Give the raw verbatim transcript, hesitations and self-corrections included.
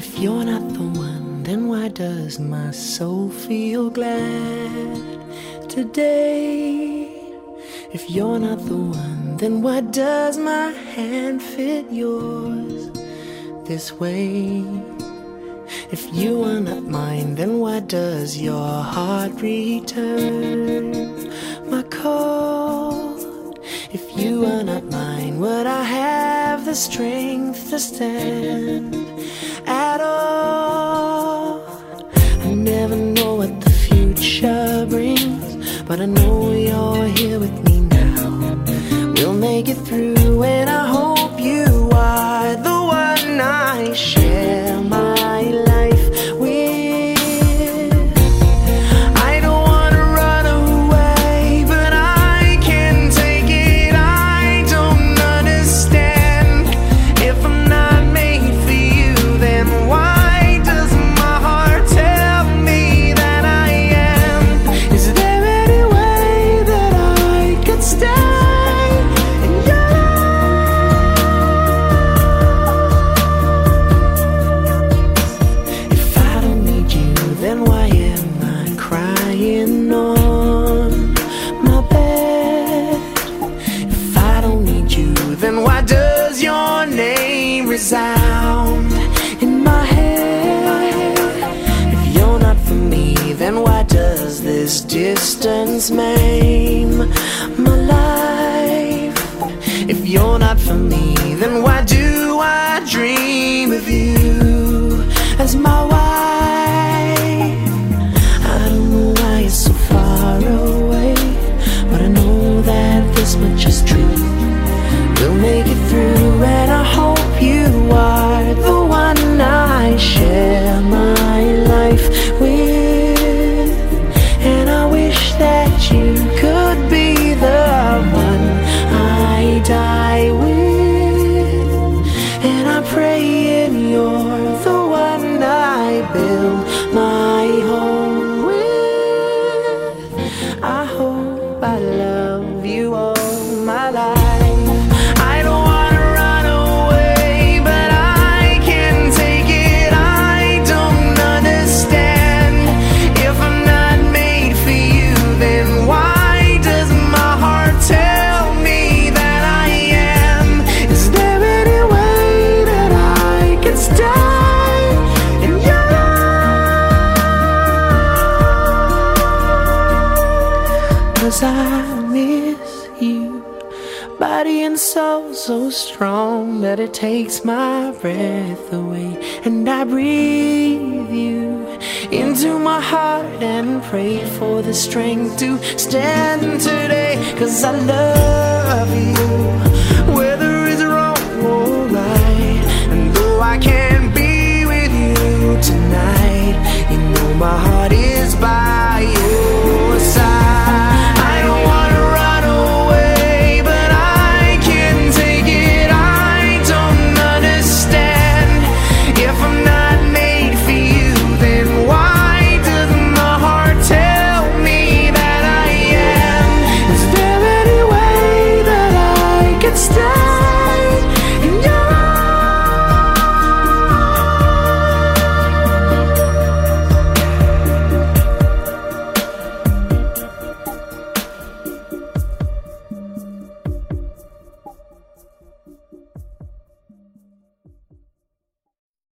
If you're not the one, then why does my soul feel glad today? If you're not the one, then why does my hand fit yours this way? If you are not mine, then why does your heart return my call? If you are not mine, would I have the strength to stand at all? I never know what the future brings, but I know you're here with me now. We'll make it through, and I hope you are the one I share my life with. I don't wanna run away, but I can't take it. I don't understand. If I'm not made for you, then why does my heart tell me that I am? Is there any way that I could stay in your life? If I don't need you, then why am I crying on my bed? If I don't need you, then why does your name resound in my head? If you're not for me, then why does this distance maim my life? If you're not for me, then why do I dream of you as my wife? I don't know why you're so far away, but I know that this much is true. We'll make it through, and I hope you are the one I share my life with. And I wish that you could be the one I die with. And I'm praying you're the one I build my home with. I hope I love you all my life. I don't wanna run away, but I can't take it. I don't understand. If I'm not made for you, then why does my heart tell me that I am? Is there any way that I can stay in your life? 'Cause I miss you, body and soul so strong that it takes my breath away. And I breathe you into my heart and pray for the strength to stand today. 'Cause I love you.